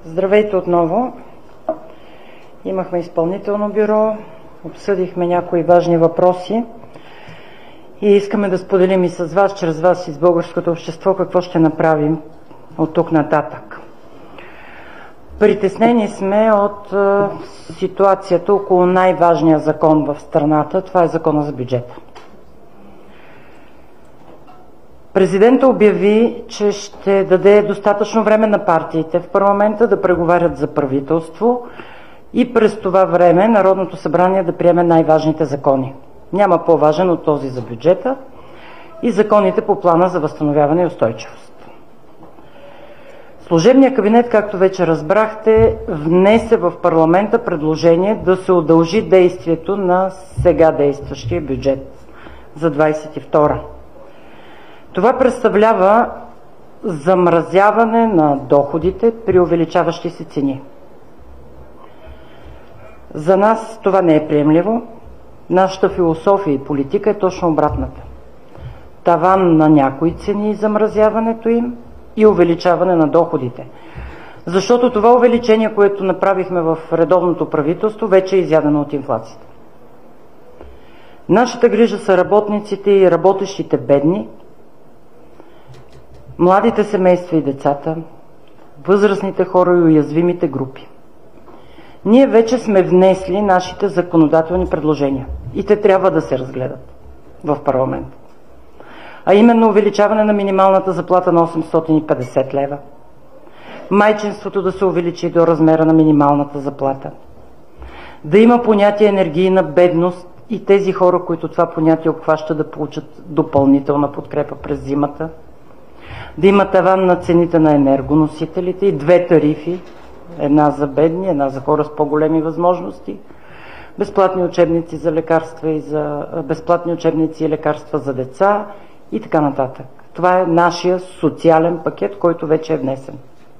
Здравейте отново. Имахме изпълнително бюро, обсъдихме някои важни въпроси и искаме да споделим и с вас, чрез вас и с българското общество, какво ще направим от тук нататък. Притеснени сме от ситуацията около най-важния закон в страната, това е Закона за бюджета. Президентът обяви, че ще даде достатъчно време на партиите в парламента да преговарят за правителство и през това време Народното събрание да приеме най-важните закони. Няма по-важен от този за бюджета и законите по плана за възстановяване и устойчивост. Служебният кабинет, както вече разбрахте, внесе в парламента предложение да се удължи действието на сега действащия бюджет за 2022. Това представлява замразяване на доходите при увеличаващи се цени. За нас това не е приемливо. Нашата философия и политика е точно обратната. Таван на някои цени и замразяването им и увеличаване на доходите. Защото това увеличение, което направихме в редовното правителство, вече е изядено от инфлацията. Нашата грижа са работниците и работещите бедни, младите семейства и децата, възрастните хора и уязвимите групи. Ние вече сме внесли нашите законодателни предложения и те трябва да се разгледат в парламента. А именно увеличаване на минималната заплата на 850 лева, майчинството да се увеличи до размера на минималната заплата, да има понятие енергийна бедност и тези хора, които това понятие обхваща, да получат допълнителна подкрепа през зимата, да има таван на цените на енергоносителите и две тарифи, една за бедни, една за хора с по-големи възможности, безплатни учебници за лекарства и безплатни учебници и лекарства за деца и така нататък. Това е нашия социален пакет, който вече е внесен.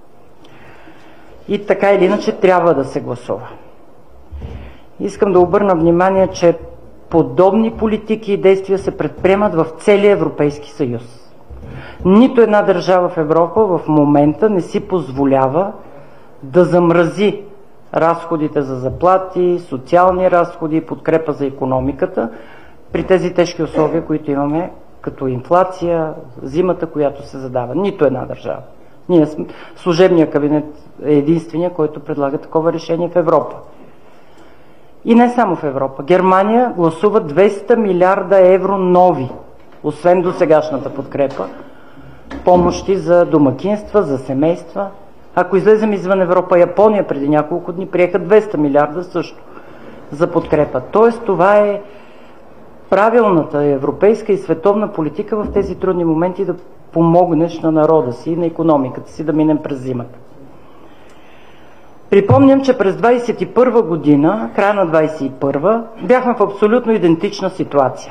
И така или иначе трябва да се гласува. Искам да обърна внимание, че подобни политики и действия се предприемат в целия Европейски съюз. Нито една държава в Европа в момента не си позволява да замрази разходите за заплати, социални разходи, подкрепа за икономиката при тези тежки условия, които имаме като инфлация, зимата, която се задава. Нито една държава. Служебният кабинет е единствения, който предлага такова решение в Европа. И не само в Европа. Германия гласува 200 милиарда евро нови, освен досегашната подкрепа, помощи за домакинства, за семейства. Ако излезем извън Европа, Япония преди няколко дни приеха 200 милиарда също за подкрепа. Тоест това е правилната европейска и световна политика в тези трудни моменти да помогнеш на народа си и на икономиката си да минем през зимата. Припомням, че през 21 година, края на 21, бяхме в абсолютно идентична ситуация.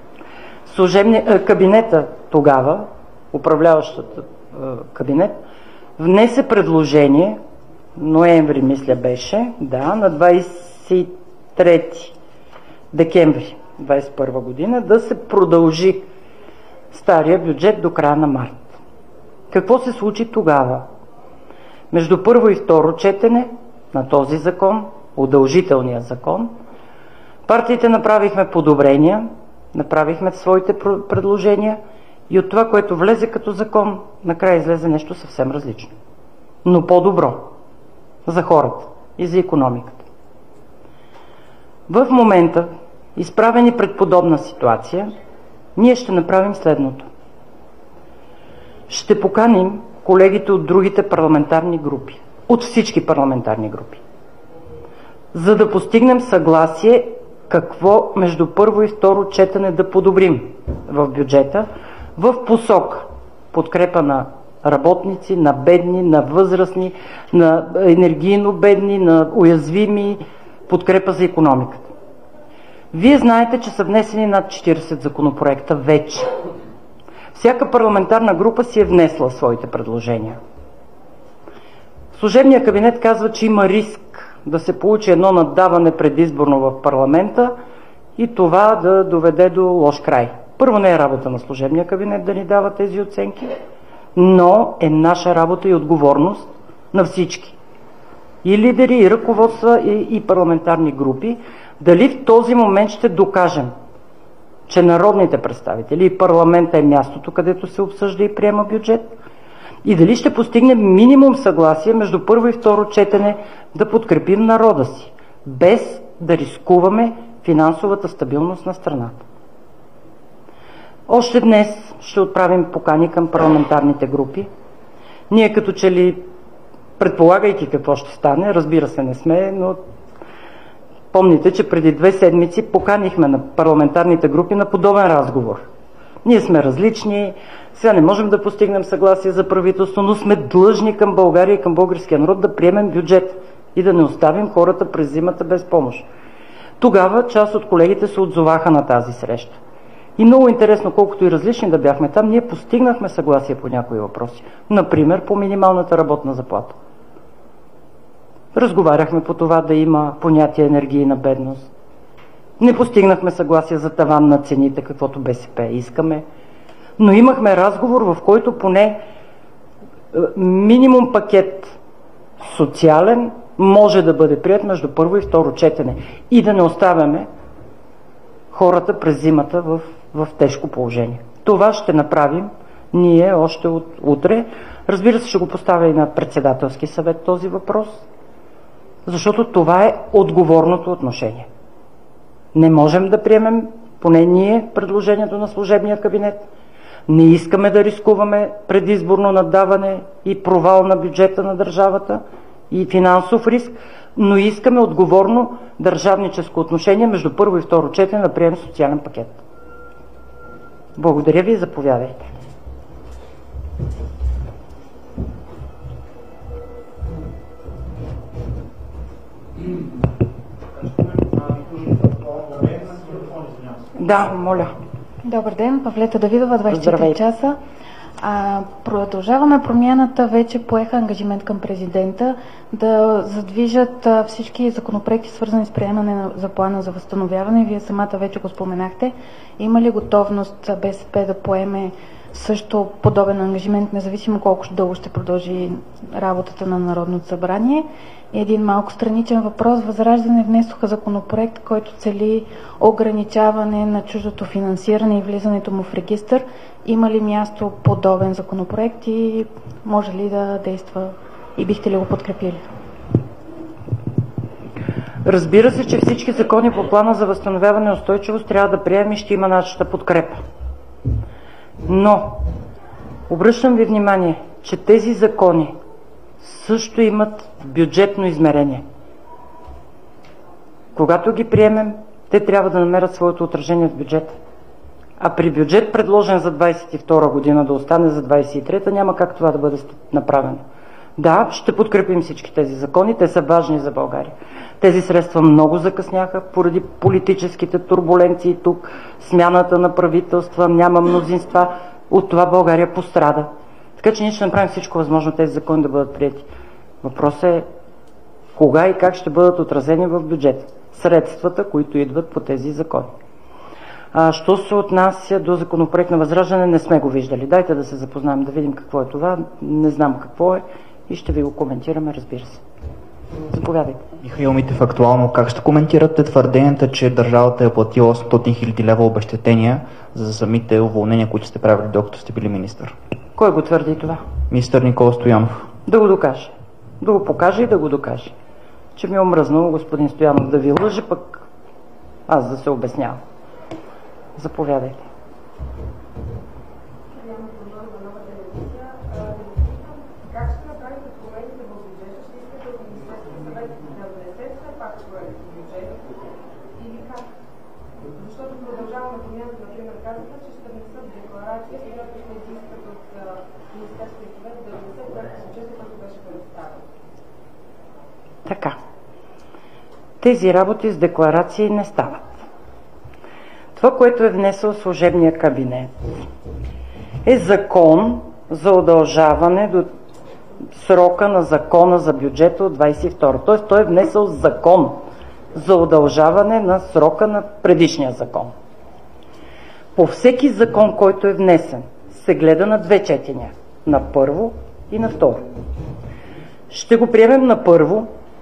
Кабинета тогава, управляващата кабинет, внесе предложение, ноември мисля беше, на 23 декември 21 година, да се продължи стария бюджет до края на март. Какво се случи тогава? Между първо и второ четене на този закон, удължителния закон, партиите направихме подобрения, направихме своите предложения и от това, което влезе като закон, накрая излезе нещо съвсем различно. Но по-добро за хората и за икономиката. В момента, изправени пред подобна ситуация, ние ще направим следното. Ще поканим колегите от другите парламентарни групи, от всички парламентарни групи, за да постигнем съгласие какво между първо и второ четене да подобрим в бюджета в посока подкрепа на работници, на бедни, на възрастни, на енергийно бедни, на уязвими, подкрепа за икономиката. Вие знаете, че са внесени над 40 законопроекта вече. Всяка парламентарна група си е внесла своите предложения. Служебният кабинет казва, че има риск да се получи едно наддаване предизборно в парламента и това да доведе до лош край. Първо, не е работа на служебния кабинет да ни дава тези оценки, но е наша работа и отговорност на всички и лидери, и ръководства, и парламентарни групи, дали в този момент ще докажем, че народните представители и парламента е мястото, където се обсъжда и приема бюджет, и дали ще постигнем минимум съгласие между първо и второ четене да подкрепим народа си, без да рискуваме финансовата стабилност на страната. Още днес ще отправим покани към парламентарните групи. Ние като че ли, предполагайки какво ще стане, разбира се не сме, но помните, че преди 2 седмици поканихме на парламентарните групи на подобен разговор. Ние сме различни, сега не можем да постигнем съгласие за правителство, но сме длъжни към България и към българския народ да приемем бюджет и да не оставим хората през зимата без помощ. Тогава част от колегите се отзоваха на тази среща. И много интересно, колкото и различни да бяхме там, ние постигнахме съгласие по някои въпроси. Например, по минималната работна заплата. Разговаряхме по това да има понятие енергийна бедност. Не постигнахме съгласие за таван на цените, каквото БСП искаме. Но имахме разговор, в който поне минимум пакет социален може да бъде приет между първо и второ четене. И да не оставяме хората през зимата в тежко положение. Това ще направим ние още от утре. Разбира се, ще го поставя и на председателски съвет този въпрос, защото това е отговорното отношение. Не можем да приемем, поне ние, предложението на служебния кабинет. Не искаме да рискуваме предизборно наддаване и провал на бюджета на държавата и финансов риск, но искаме отговорно държавническо отношение между първо и второ четене да приемем социален пакет. Благодаря ви и заповядайте. Да, моля. Добър ден, Павлета Давидова, 24 Здравейте. часа. Продължаваме промяната, вече поеха ангажимент към президента да задвижат всички законопроекти, свързани с приемане за плана за възстановяване. Вие самата вече го споменахте. Има ли готовност БСП да поеме също подобен ангажимент, независимо колко дълго ще продължи работата на Народното събрание? И един малко страничен въпрос. Възраждане внесоха законопроект, който цели ограничаване на чуждото финансиране и влизането му в регистър. Има ли място подобен законопроект и може ли да действа и бихте ли го подкрепили? Разбира се, че всички закони по плана за възстановяване и устойчивост трябва да приемем и ще има нашата подкрепа. Но обръщам ви внимание, че тези закони също имат бюджетно измерение. Когато ги приемем, те трябва да намерят своето отражение в бюджета. А при бюджет, предложен за 22 година, да остане за 23-та, няма как това да бъде направено. Да, ще подкрепим всички тези закони, те са важни за България. Тези средства много закъсняха поради политическите турбуленции тук, смяната на правителства, няма мнозинства, от това България пострада. Така че ние ще направим всичко възможно тези закони да бъдат приети. Въпросът е кога и как ще бъдат отразени в бюджета средствата, които идват по тези закони. Що се отнася до законопроект на Възраждане, не сме го виждали. Дайте да се запознаем, да видим какво е това. Не знам какво е и ще ви го коментираме, разбира се. Заповядайте. Михаил Митев, Актуално. Как ще коментирате твърденията, че държавата е платила 800 000 лева обезщетения за самите уволнения, които сте правили докато сте били министър? Кой го твърди това? Министър Никола Стоянов. Да го докаже. Да го покаже и да го докаже. Че ми е омръзнало господин Стоянов да ви лъже, пък аз да се обяснявам. Заповядайте. Как ще направите промените в бюджета? Ще искате от Министерския съвет да внесете все пак проект в бюджета? Или как? Защото продължаваме промяната, например, казаха, че ще внесат декларация, която ще изискат от Министерския съвет да внесе проект в бюджета, който беше представен. Така. Тези работи с декларации не стават. Това, което е внесъл служебния кабинет, е закон за удължаване до срока на закона за бюджета от 22. Тоест той е внесъл закон за удължаване на срока на предишния закон. По всеки закон, който е внесен, се гледа на 2 четения. На първо и на второ. Ще го приемем на първо,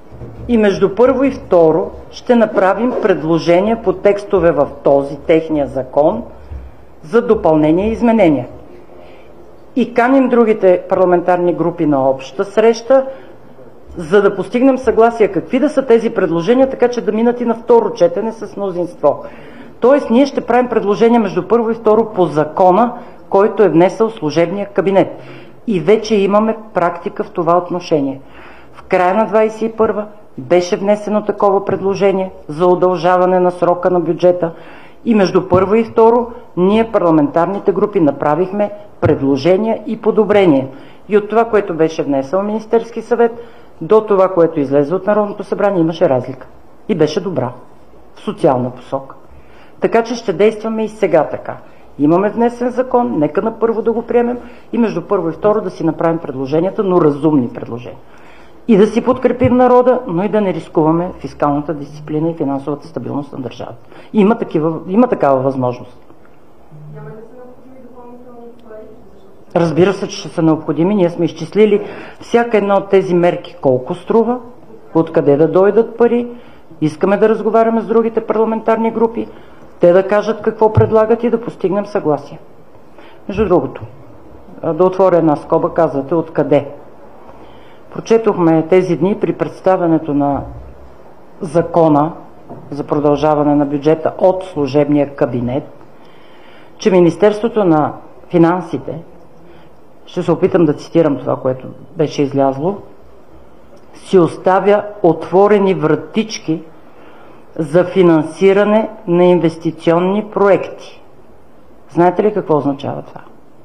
И между първо и второ ще направим предложения по текстове в този техния закон за допълнение и изменения. И каним другите парламентарни групи на обща среща, за да постигнем съгласие какви да са тези предложения, така че да минат и на второ четене с мнозинство. Тоест ние ще правим предложения между първо и второ по закона, който е внесъл служебния кабинет. И вече имаме практика в това отношение. В края на 2021 беше внесено такова предложение за удължаване на срока на бюджета и между първо и второ ние, парламентарните групи, направихме предложения и подобрения. И от това, което беше внесъл Министерски съвет, до това, което излезе от Народното събрание, имаше разлика. И беше добра. В социална посока. Така че ще действаме и сега така. Имаме внесен закон, нека на първо да го приемем и между първо и второ да си направим предложенията, но разумни предложения. И да си подкрепим народа, но и да не рискуваме фискалната дисциплина и финансовата стабилност на държавата. Има такава възможност. Няма да са необходими допълнителни пари? Разбира се, че ще са необходими. Ние сме изчислили всяка една от тези мерки колко струва, откъде да дойдат пари. Искаме да разговаряме с другите парламентарни групи, те да кажат какво предлагат и да постигнем съгласие. Между другото, да отворя една скоба, казвате откъде. Прочетохме тези дни при представянето на закона за продължаване на бюджета от служебния кабинет, че Министерството на финансите, ще се опитам да цитирам това, което беше излязло, си оставя отворени вратички за финансиране на инвестиционни проекти. Знаете ли какво означава това?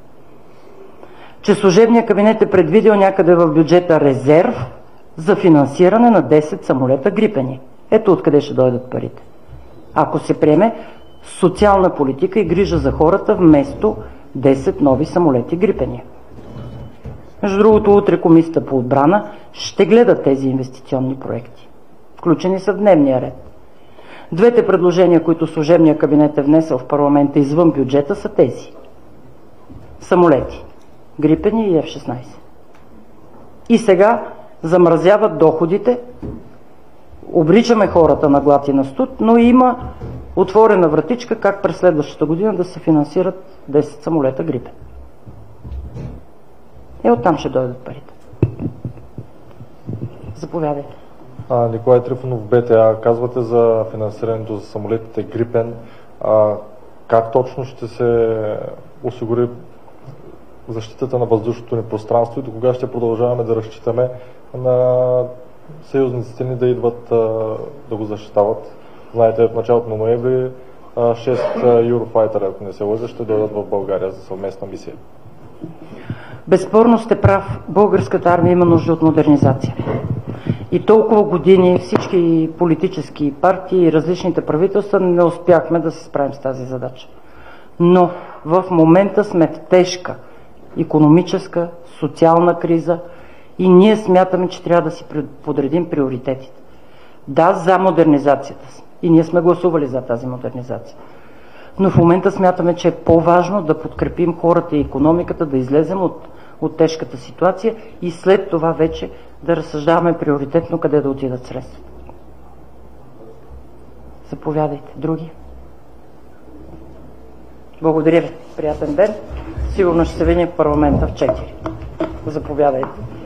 Че служебният кабинет е предвидил някъде в бюджета резерв за финансиране на 10 самолета Грипени. Ето откъде ще дойдат парите. Ако се приеме социална политика и грижа за хората вместо 10 нови самолети Грипени. Между другото, утре Комисията по отбрана ще гледа тези инвестиционни проекти. Включени са в дневния ред. Двете предложения, които служебният кабинет е внесъл в парламента извън бюджета, са тези. Самолети. Грипени и F-16. И сега замразяват доходите, обричаме хората на глад и на студ, но има отворена вратичка как през следващата година да се финансират 10 самолета Грипен. Оттам ще дойдат парите. Заповядайте. Николай Трифонов, БТА. Казвате за финансирането за самолетите Грипен. Как точно ще се осигури защитата на въздушното ни пространство и до кога ще продължаваме да разчитаме на съюзниците ни да идват да го защитават? Знаете, в началото на ноември 6 Eurofighter, ако не се лъжа, ще дойдат в България за съвместна мисия. Безспорно сте прав. Българската армия има нужда от модернизация. И толкова години всички политически партии и различните правителства не успяхме да се справим с тази задача. Но в момента сме в тежка икономическа, социална криза и ние смятаме, че трябва да си подредим приоритетите. Да, за модернизацията си. И ние сме гласували за тази модернизация. Но в момента смятаме, че е по-важно да подкрепим хората и икономиката, да излезем от тежката ситуация и след това вече да разсъждаваме приоритетно къде да отидат средства. Заповядайте. Други? Благодаря ви. Приятен ден. Сигурно ще се видим в парламента в 4. Заповядайте.